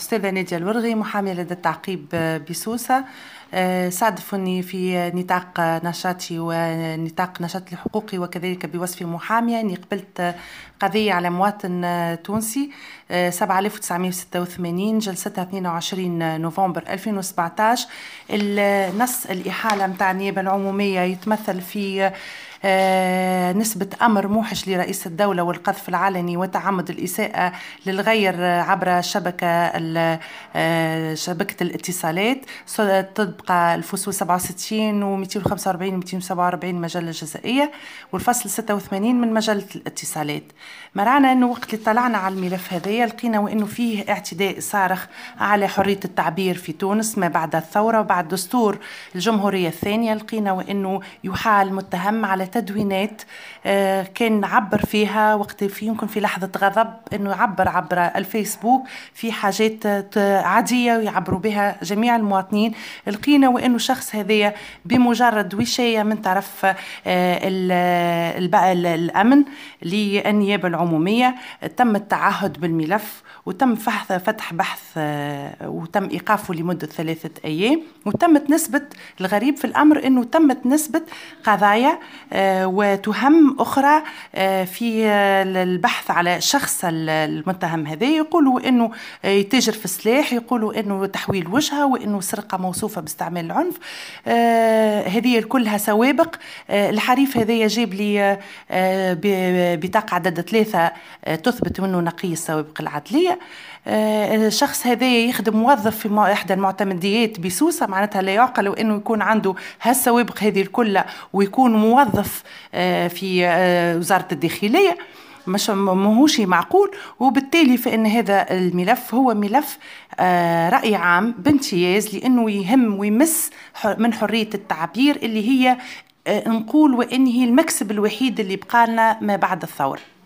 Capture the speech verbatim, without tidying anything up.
الأستاذة نادية الورغي، محامية لدى التعقيب بسوسة. صادفني في نطاق نشاطي ونطاق نشاطي الحقوقي وكذلك بوصفي محامية أني قبلت قضية على مواطن تونسي سبعة آلاف وتسعمائة وستة وثمانين جلستها اثنين وعشرين نوفمبر ألفين وسبعة عشر. النص الإحالة متاع النيابة العمومية يتمثل في نسبة أمر موحش لرئيس الدولة والقذف العلني وتعمد الإساءة للغير عبر شبكة شبكة الاتصالات طبق الفصول سبعة وستين و مئتين وخمسة وأربعين و مئتين وسبعة وأربعين مجلة جزائية والفصل ستة وثمانين من مجلة الاتصالات. مرعنا أنه وقت اللي طلعنا على الملف هذايا لقينا وأنه فيه اعتداء صارخ على حرية التعبير في تونس ما بعد الثورة وبعد دستور الجمهورية الثانية. لقينا وأنه يحال متهم على تدوينات كان عبر فيها وقت في يمكن في لحظة غضب أنه يعبر عبر الفيسبوك في حاجات عادية ويعبروا بها جميع المواطنين. لقينا وأنه الشخص هذايا بمجرد وشاية من طرف الأمن للنيابة العمومية تم التعهد بالملف وتم فتح بحث وتم إيقافه لمدة ثلاثة أيام. وتمت نسبة الغريب في الأمر أنه تمت نسبة قضايا وتهم أخرى في البحث على شخص المتهم هذا. يقولوا أنه يتاجر في السلاح، يقولوا أنه تحويل وجهه وأنه سرقة موصوفة باستعمال العنف. هذه كلها سوابق. الحريف هذا يجيب لي بطاقة عدد ثلاثة تثبت أنه نقي السوابق العدلية. الشخص هذا يخدم موظف في إحدى المعتمديات بسوسة، معناتها لا يعقل أنه يكون عنده هالسوابق هذه الكلها ويكون موظف في وزارة الداخلية، مش ماهوش معقول. وبالتالي فإن هذا الملف هو ملف رأي عام بامتياز لأنه يهم ويمس من حرية التعبير اللي هي نقول وإن هي المكسب الوحيد اللي بقى لنا ما بعد الثورة.